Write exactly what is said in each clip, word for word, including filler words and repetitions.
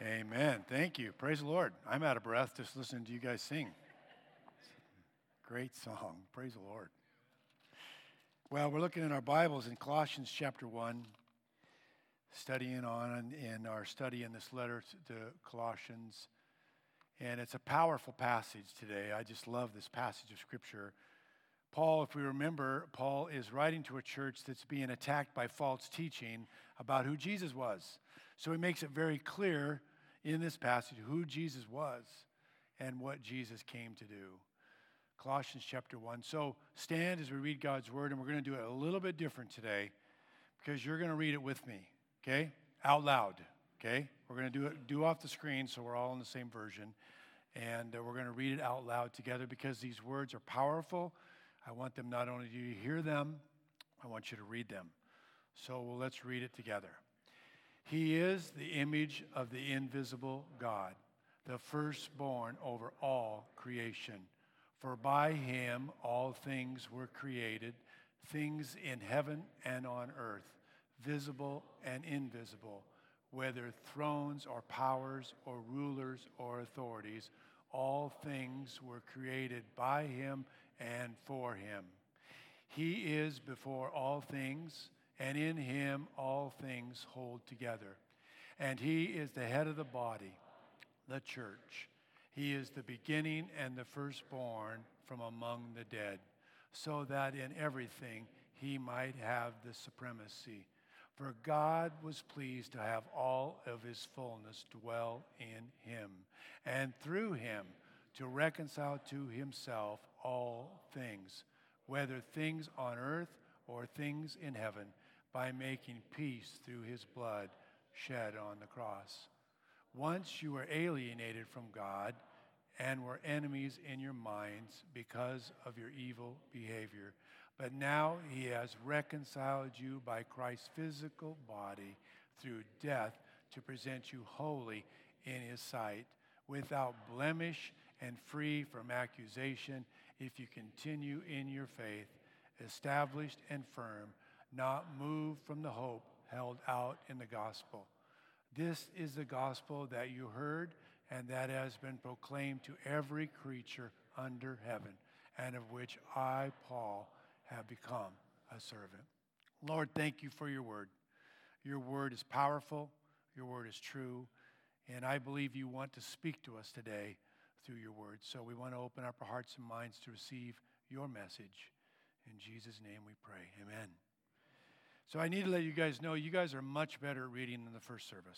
Amen. Thank you. Praise the Lord. I'm out of breath just listening to you guys sing. Great song. Praise the Lord. Well, we're looking in our Bibles in Colossians chapter one, studying on in our study in this letter to Colossians. And it's a powerful passage today. I just love this passage of Scripture. Paul, if we remember, Paul is writing to a church that's being attacked by false teaching about who Jesus was. So he makes it very clear in this passage who Jesus was and what Jesus came to do. Colossians chapter one. So stand as we read God's word, and we're going to do it a little bit different today because you're going to read it with me, okay? Out loud, okay? We're going to do it do off the screen so we're all in the same version, and uh, we're going to read it out loud together because these words are powerful. I want them not only to hear them, I want you to read them. So well, let's read it together. He is the image of the invisible God, the firstborn over all creation. For by him all things were created, things in heaven and on earth, visible and invisible, whether thrones or powers or rulers or authorities, all things were created by him and for him. He is before all things, and in him all things hold together. And he is the head of the body, the church. He is the beginning and the firstborn from among the dead, so that in everything he might have the supremacy. For God was pleased to have all of his fullness dwell in him, and through him to reconcile to himself all things, whether things on earth or things in heaven, by making peace through his blood shed on the cross. Once you were alienated from God and were enemies in your minds because of your evil behavior, but now he has reconciled you by Christ's physical body through death to present you holy in his sight, without blemish and free from accusation, if you continue in your faith, established and firm, not moved from the hope held out in the gospel. This is the gospel that you heard and that has been proclaimed to every creature under heaven, and of which I, Paul, have become a servant. Lord, thank you for your word. Your word is powerful. Your word is true. And I believe you want to speak to us today through your word. So we want to open up our hearts and minds to receive your message. In Jesus' name we pray. Amen. So I need to let you guys know, you guys are much better at reading than the first service.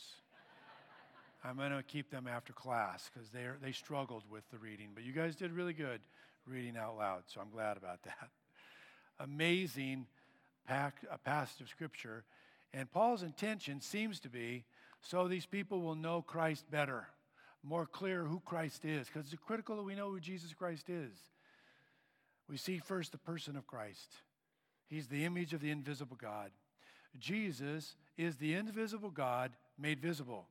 I'm going to keep them after class because they they struggled with the reading. But you guys did really good reading out loud, so I'm glad about that. Amazing pack, a passage of Scripture. And Paul's intention seems to be so these people will know Christ better, more clear who Christ is, because it's critical that we know who Jesus Christ is. We see first the person of Christ. He's the image of the invisible God. Jesus is the invisible God made visible.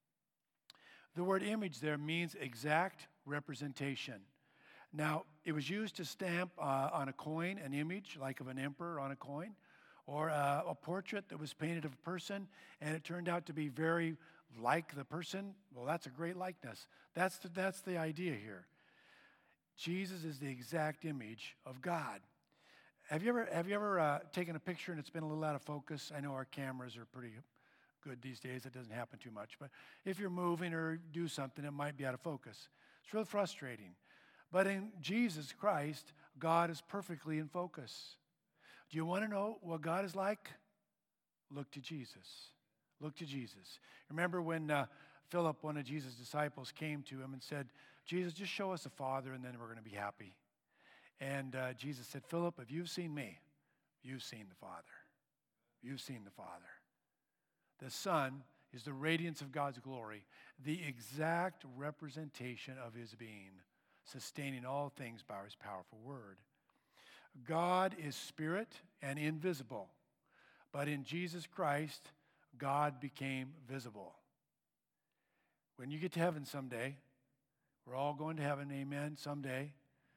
The word image there means exact representation. Now, it was used to stamp uh, on a coin an image, like of an emperor on a coin, or uh, a portrait that was painted of a person, and it turned out to be very like the person. Well, that's a great likeness. That's the, that's the idea here. Jesus is the exact image of God. Have you ever have you ever uh, taken a picture and it's been a little out of focus? I know our cameras are pretty good these days. It doesn't happen too much. But if you're moving or do something, it might be out of focus. It's real frustrating. But in Jesus Christ, God is perfectly in focus. Do you want to know what God is like? Look to Jesus. Look to Jesus. Remember when uh, Philip, one of Jesus' disciples, came to him and said, Jesus, just show us the Father and then we're going to be happy. And uh, Jesus said, Philip, if you've seen me, you've seen the Father. You've seen the Father. The Son is the radiance of God's glory, the exact representation of his being, sustaining all things by his powerful word. God is spirit and invisible, but in Jesus Christ, God became visible. When you get to heaven someday, we're all going to heaven, amen, someday.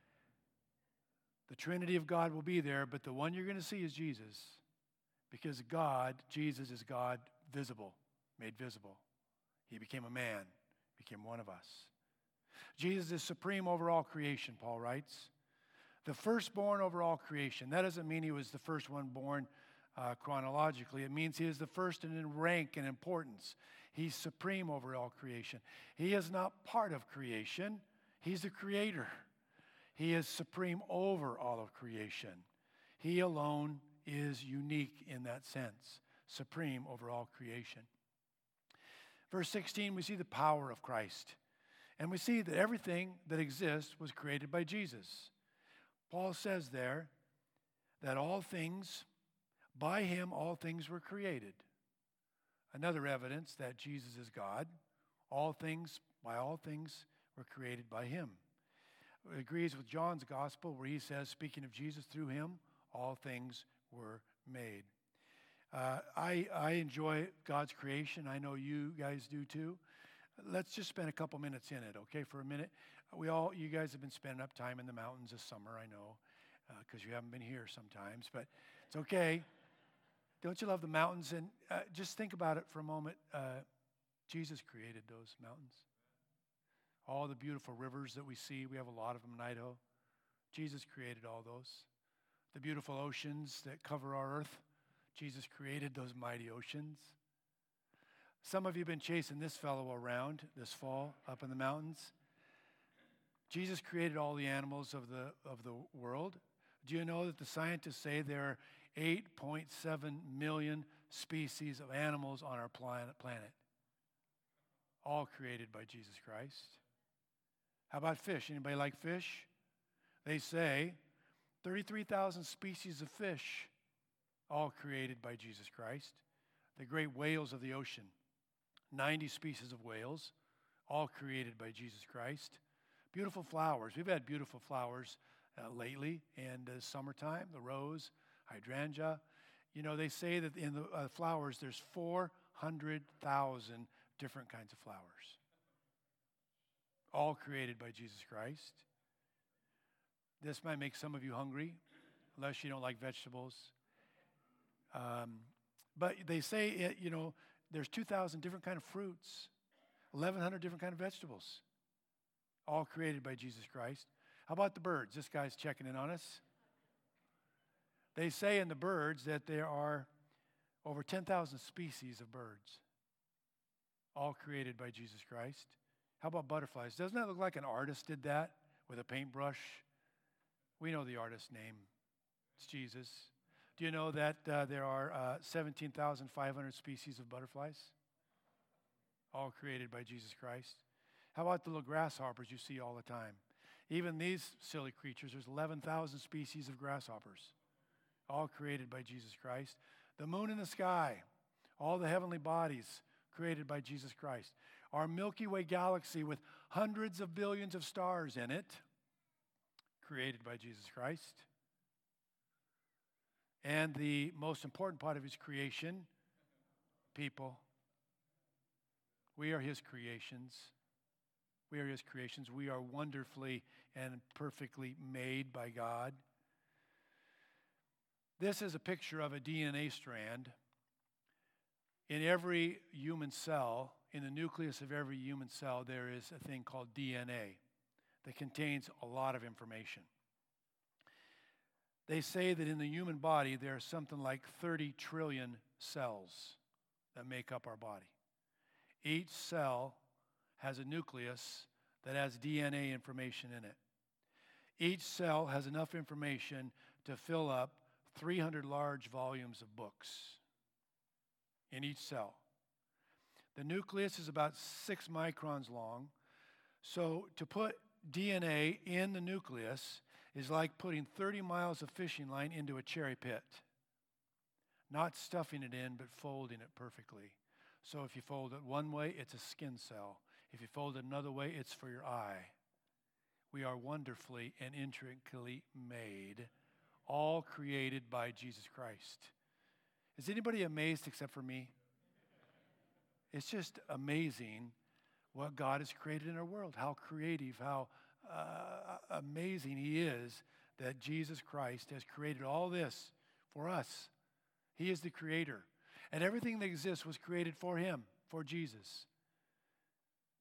The Trinity of God will be there, but the one you're going to see is Jesus. Because God, Jesus is God visible, made visible He became a man, became one of us. Jesus is supreme over all creation, Paul writes. The firstborn over all creation. That doesn't mean he was the first one born uh, chronologically. It means he is the first in rank and importance. He's supreme over all creation. He is not part of creation. He's the creator. He is supreme over all of creation. He alone is unique in that sense, supreme over all creation. Verse sixteen, we see the power of Christ. And we see that everything that exists was created by Jesus. Paul says there that all things, by him all things were created. Another evidence that Jesus is God. All things, by all things, were created by him. It agrees with John's gospel where he says, speaking of Jesus, through him all things were made. Uh, I, I enjoy God's creation. I know you guys do too. Let's just spend a couple minutes in it, okay, for a minute. We all, you guys have been spending up time in the mountains this summer, I know, because uh, you haven't been here sometimes, but it's okay. Don't you love the mountains? And uh, just think about it for a moment. Uh, Jesus created those mountains. All the beautiful rivers that we see, we have a lot of them in Idaho. Jesus created all those. The beautiful oceans that cover our earth, Jesus created those mighty oceans. Some of you have been chasing this fellow around this fall up in the mountains. Jesus created all the animals of the of the world. Do you know that the scientists say there are eight point seven million species of animals on our planet, planet, all created by Jesus Christ? How about fish? Anybody like fish? They say thirty-three thousand species of fish, all created by Jesus Christ. The great whales of the ocean, ninety species of whales, all created by Jesus Christ. Beautiful flowers. We've had beautiful flowers uh, lately in the summertime, the rose, hydrangea. You know, they say that in the uh, flowers there's four hundred thousand different kinds of flowers, all created by Jesus Christ. This might make some of you hungry, unless you don't like vegetables. Um, but they say, it, you know, there's two thousand different kind of fruits, eleven hundred different kind of vegetables, all created by Jesus Christ. How about the birds? This guy's checking in on us. They say in the birds that there are over ten thousand species of birds, all created by Jesus Christ. How about butterflies? Doesn't that look like an artist did that with a paintbrush? We know the artist's name. It's Jesus. Do you know that uh, there are uh, seventeen thousand five hundred species of butterflies? All created by Jesus Christ. How about the little grasshoppers you see all the time? Even these silly creatures, there's eleven thousand species of grasshoppers, all created by Jesus Christ. The moon in the sky, all the heavenly bodies created by Jesus Christ. Our Milky Way galaxy with hundreds of billions of stars in it, created by Jesus Christ. And the most important part of his creation, people. We are his creations. We are his creations. We are wonderfully and perfectly made by God. This is a picture of a D N A strand. In every human cell, in the nucleus of every human cell, there is a thing called D N A that contains a lot of information. They say that in the human body, there are something like thirty trillion cells that make up our body. Each cell has a nucleus that has D N A information in it. Each cell has enough information to fill up three hundred large volumes of books in each cell. The nucleus is about six microns long. So to put D N A in the nucleus is like putting thirty miles of fishing line into a cherry pit. Not stuffing it in, but folding it perfectly. So if you fold it one way, it's a skin cell. If you fold it another way, it's for your eye. We are wonderfully and intricately made, all created by Jesus Christ. Is anybody amazed except for me? It's just amazing what God has created in our world, how creative, how uh, amazing he is that Jesus Christ has created all this for us. He is the creator. And everything that exists was created for him, for Jesus.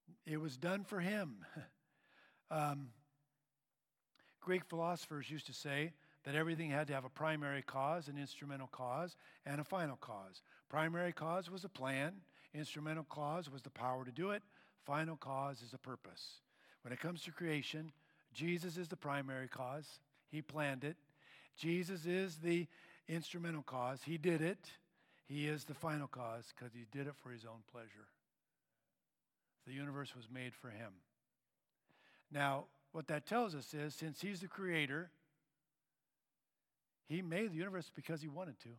It was done for him. um, Greek philosophers used to say that everything had to have a primary cause, an instrumental cause, and a final cause. Primary cause was a plan. Instrumental cause was the power to do it. Final cause is a purpose. When it comes to creation, Jesus is the primary cause. He planned it. Jesus is the instrumental cause. He did it. He is the final cause because he did it for his own pleasure. The universe was made for him. Now, what that tells us is, since he's the creator, he made the universe because he wanted to.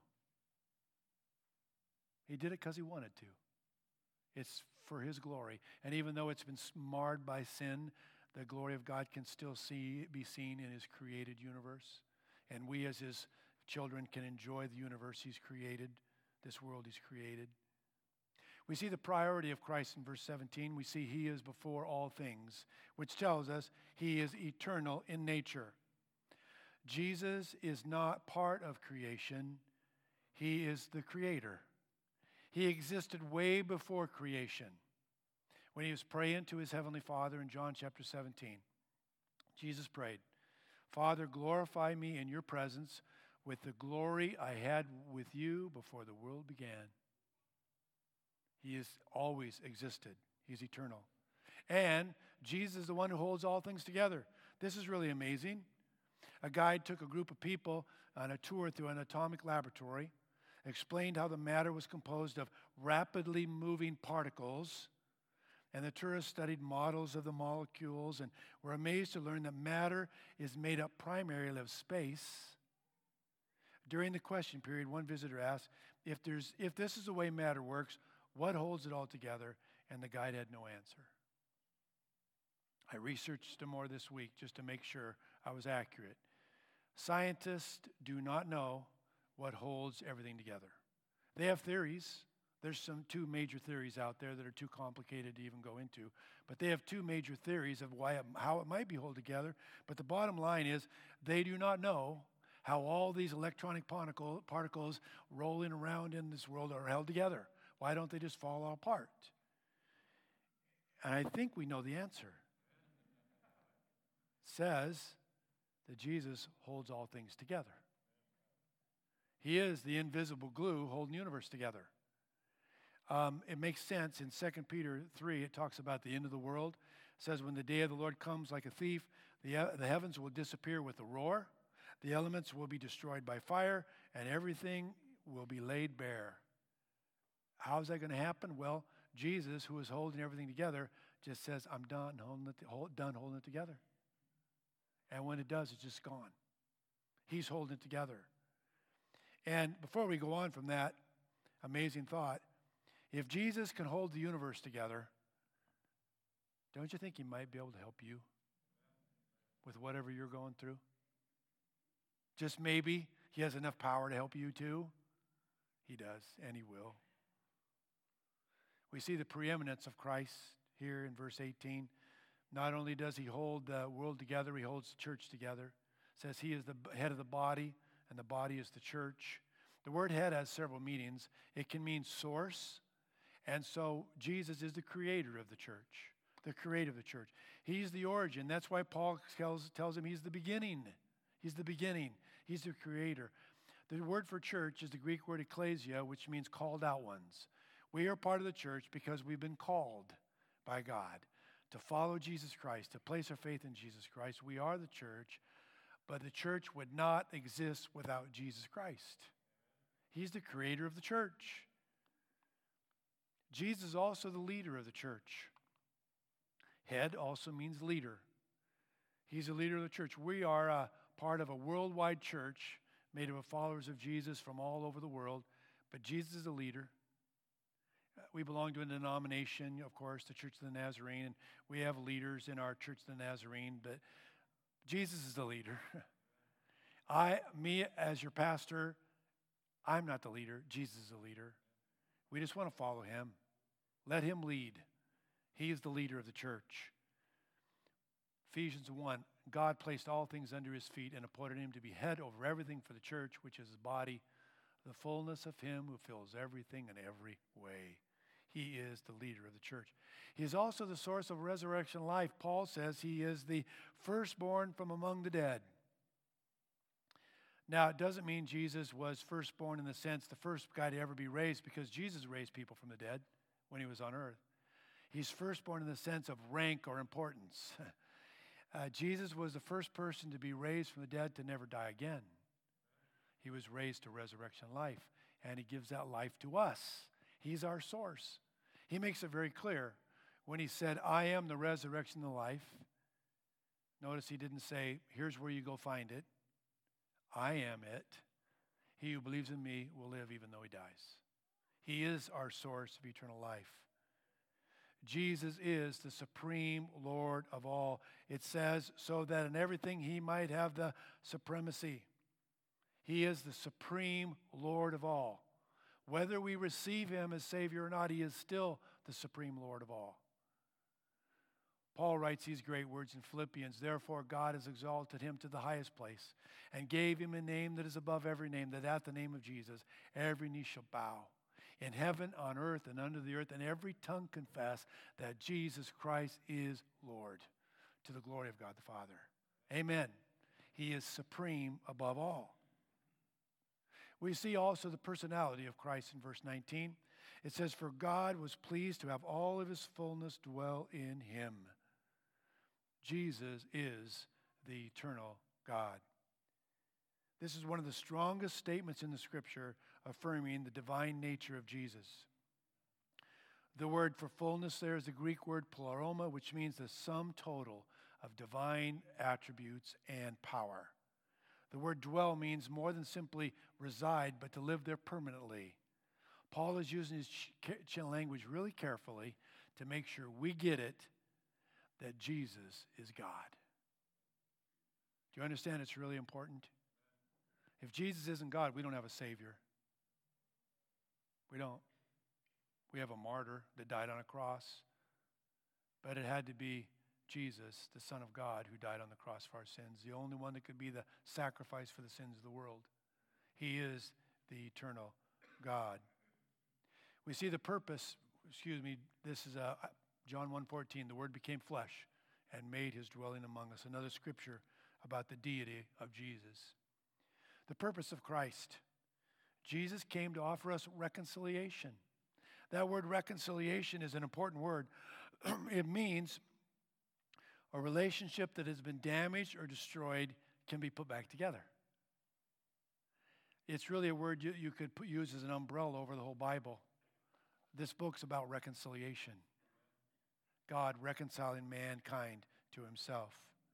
He did it because he wanted to. It's for his glory. And even though it's been marred by sin, the glory of God can still see, be seen in his created universe. And we as his children can enjoy the universe he's created, this world he's created. We see the priority of Christ in verse seventeen. We see he is before all things, which tells us he is eternal in nature. Jesus is not part of creation. He is the creator. He existed way before creation. When he was praying to his heavenly Father in John chapter seventeen, Jesus prayed, "Father, glorify me in your presence with the glory I had with you before the world began." He has always existed. He's eternal. And Jesus is the one who holds all things together. This is really amazing. A guide took a group of people on a tour through an atomic laboratory, explained how the matter was composed of rapidly moving particles, and the tourists studied models of the molecules and were amazed to learn that matter is made up primarily of space. During the question period, one visitor asked, if there's if this is the way matter works, what holds it all together? And the guide had no answer. I researched some more this week just to make sure I was accurate. Scientists do not know what holds everything together. They have theories. There's some two major theories out there that are too complicated to even go into. But they have two major theories of why it, how it might be held together. But the bottom line is they do not know how all these electronic particle, particles rolling around in this world are held together. Why don't they just fall apart? And I think we know the answer. It says that Jesus holds all things together. He is the invisible glue holding the universe together. Um, it makes sense in Second Peter three, it talks about the end of the world. It says, when the day of the Lord comes like a thief, the, uh, the heavens will disappear with a roar, the elements will be destroyed by fire, and everything will be laid bare. How's that going to happen? Well, Jesus, who is holding everything together, just says, I'm done holding it, hold, done holding it together. And when it does, it's just gone. He's holding it together. And before we go on from that amazing thought, if Jesus can hold the universe together, don't you think he might be able to help you with whatever you're going through? Just maybe he has enough power to help you too. He does, and he will. We see the preeminence of Christ here in verse eighteen. Not only does he hold the world together, he holds the church together. It says he is the head of the body, and the body is the church. The word head has several meanings. It can mean source, and so Jesus is the creator of the church, the creator of the church. He's the origin. That's why Paul tells, tells him he's the beginning. He's the beginning. He's the creator. The word for church is the Greek word ecclesia, which means called out ones. We are part of the church because we've been called by God to follow Jesus Christ, to place our faith in Jesus Christ. We are the church, but the church would not exist without Jesus Christ. He's the creator of the church. Jesus is also the leader of the church. Head also means leader. He's the leader of the church. We are a part of a worldwide church made up of followers of Jesus from all over the world, but Jesus is the leader. We belong to a denomination, of course, the Church of the Nazarene, and we have leaders in our Church of the Nazarene, but Jesus is the leader. I, me as your pastor, I'm not the leader. Jesus is the leader. We just want to follow him. Let him lead. He is the leader of the church. Ephesians one, God placed all things under his feet and appointed him to be head over everything for the church, which is his body, the fullness of him who fills everything in every way. He is the leader of the church. He is also the source of resurrection life. Paul says he is the firstborn from among the dead. Now, it doesn't mean Jesus was firstborn in the sense the first guy to ever be raised, because Jesus raised people from the dead when he was on earth. He's firstborn in the sense of rank or importance. uh, Jesus was the first person to be raised from the dead to never die again. He was raised to resurrection life, and he gives that life to us. He's our source. He makes it very clear when he said, I am the resurrection and the life. Notice he didn't say, here's where you go find it. I am it. He who believes in me will live even though he dies. He is our source of eternal life. Jesus is the supreme Lord of all. It says, so that in everything he might have the supremacy. He is the supreme Lord of all. Whether we receive him as Savior or not, he is still the supreme Lord of all. Paul writes these great words in Philippians, therefore God has exalted him to the highest place and gave him a name that is above every name, that at the name of Jesus every knee shall bow, in heaven, on earth, and under the earth, and every tongue confess that Jesus Christ is Lord, to the glory of God the Father. Amen. He is supreme above all. We see also the personality of Christ in verse nineteen. It says, for God was pleased to have all of his fullness dwell in him. Jesus is the eternal God. This is one of the strongest statements in the Scripture affirming the divine nature of Jesus. The word for fullness there is the Greek word pleroma, which means the sum total of divine attributes and power. The word dwell means more than simply reside, but to live there permanently. Paul is using his ch- language really carefully to make sure we get it, that Jesus is God. Do you understand it's really important? If Jesus isn't God, we don't have a Savior. We don't. We have a martyr that died on a cross, but it had to be Jesus, the Son of God, who died on the cross for our sins, the only one that could be the sacrifice for the sins of the world. He is the eternal God. We see the purpose, excuse me, this is a, John one fourteen, the Word became flesh and made his dwelling among us. Another scripture about the deity of Jesus. The purpose of Christ. Jesus came to offer us reconciliation. That word reconciliation is an important word. It means a relationship that has been damaged or destroyed can be put back together. It's really a word you, you could put, use as an umbrella over the whole Bible. This book's about reconciliation. God reconciling mankind to himself.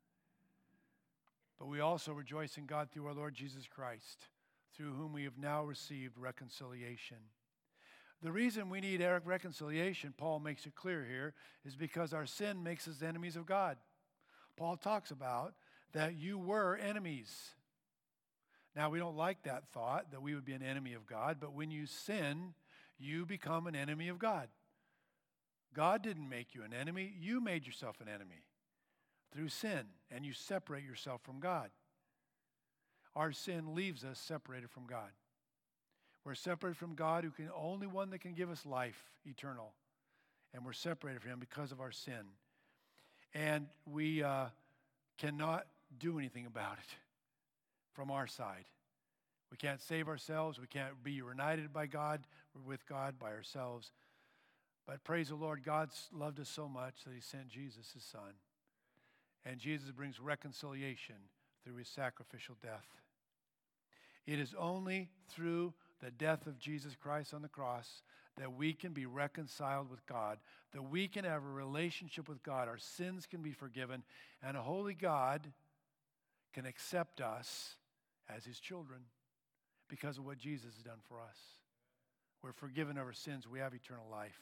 But we also rejoice in God through our Lord Jesus Christ, through whom we have now received reconciliation. The reason we need reconciliation, Paul makes it clear here, is because our sin makes us enemies of God. Paul talks about that you were enemies. Now, we don't like that thought, that we would be an enemy of God, but when you sin, you become an enemy of God. God didn't make you an enemy. You made yourself an enemy through sin, and you separate yourself from God. Our sin leaves us separated from God. We're separated from God, who can only one that can give us life eternal. And we're separated from him because of our sin. And we uh, cannot do anything about it from our side. We can't save ourselves. We can't be reunited by God, with God by ourselves. But praise the Lord, God loved us so much that he sent Jesus, his son. And Jesus brings reconciliation through his sacrificial death. It is only through the death of Jesus Christ on the cross that we can be reconciled with God, that we can have a relationship with God, our sins can be forgiven, and a holy God can accept us as his children because of what Jesus has done for us. We're forgiven of our sins. We have eternal life.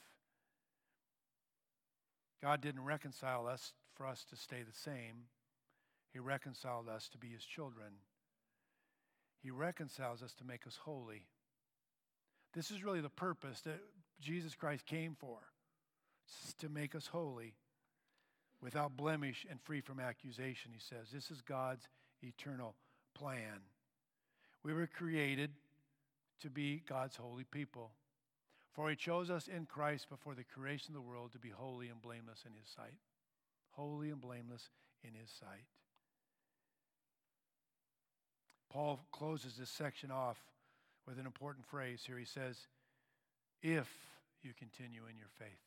God didn't reconcile us for us to stay the same. He reconciled us to be his children. He reconciles us to make us holy. This is really the purpose that Jesus Christ came for, to make us holy, without blemish and free from accusation, he says. This is God's eternal plan. We were created to be God's holy people. For he chose us in Christ before the creation of the world to be holy and blameless in his sight. Holy and blameless in his sight. Paul closes this section off with an important phrase here. He says, if you continue in your faith.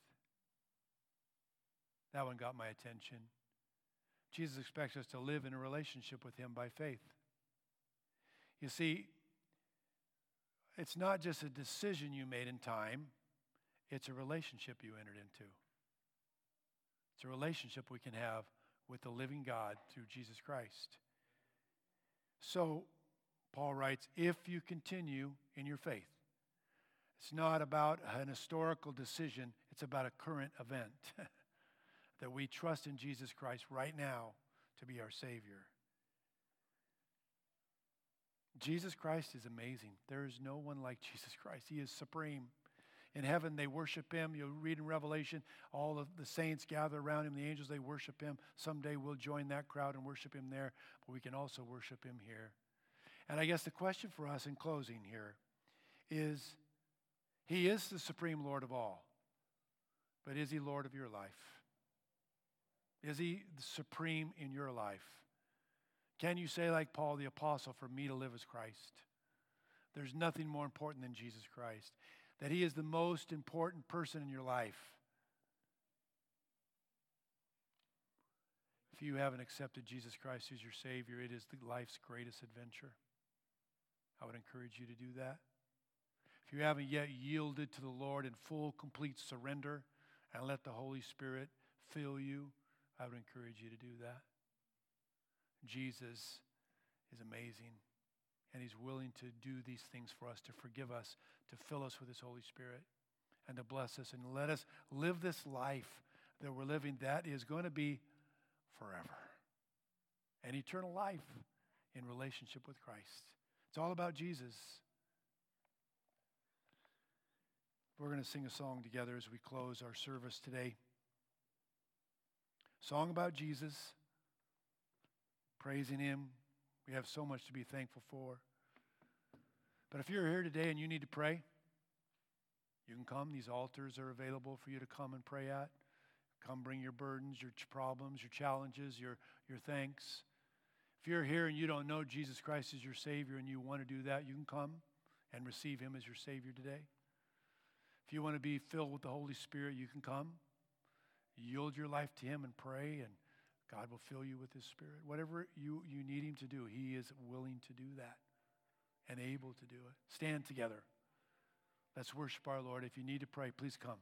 That one got my attention. Jesus expects us to live in a relationship with him by faith. You see, it's not just a decision you made in time, it's a relationship you entered into. It's a relationship we can have with the living God through Jesus Christ. So, Paul writes, if you continue in your faith. It's not about an historical decision, it's about a current event. That we trust in Jesus Christ right now to be our Savior. Jesus Christ is amazing. There is no one like Jesus Christ. He is supreme. In heaven, they worship him. You'll read in Revelation, all of the saints gather around him. The angels, they worship him. Someday we'll join that crowd and worship him there, but we can also worship him here. And I guess the question for us in closing here is, he is the supreme Lord of all, but is he Lord of your life? Is he supreme in your life? Can you say like Paul the Apostle, for me to live as Christ? There's nothing more important than Jesus Christ. That he is the most important person in your life. If you haven't accepted Jesus Christ as your Savior, it is the life's greatest adventure. I would encourage you to do that. If you haven't yet yielded to the Lord in full, complete surrender and let the Holy Spirit fill you, I would encourage you to do that. Jesus is amazing, and he's willing to do these things for us, to forgive us, to fill us with his Holy Spirit, and to bless us, and let us live this life that we're living that is going to be forever. An eternal life in relationship with Christ. It's all about Jesus. We're going to sing a song together as we close our service today. Song about Jesus, praising him. We have so much to be thankful for. But if you're here today and you need to pray, you can come. These altars are available for you to come and pray at. Come bring your burdens, your problems, your challenges, your, your thanks. If you're here and you don't know Jesus Christ as your Savior and you want to do that, you can come and receive him as your Savior today. If you want to be filled with the Holy Spirit, you can come. Yield your life to him and pray, and God will fill you with his Spirit. Whatever you, you need him to do, he is willing to do that and able to do it. Stand together. Let's worship our Lord. If you need to pray, please come.